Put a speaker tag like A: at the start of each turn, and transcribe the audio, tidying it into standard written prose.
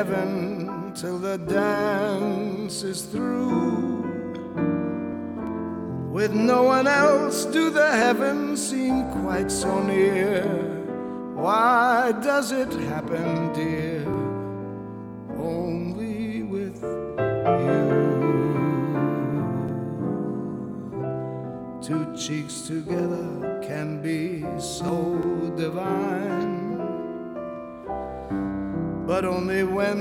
A: heaven till the dance is through. With no one else do the heavens seem quite so near. Why does it happen, dear, only with you? Two cheeks together can be so divine, but only when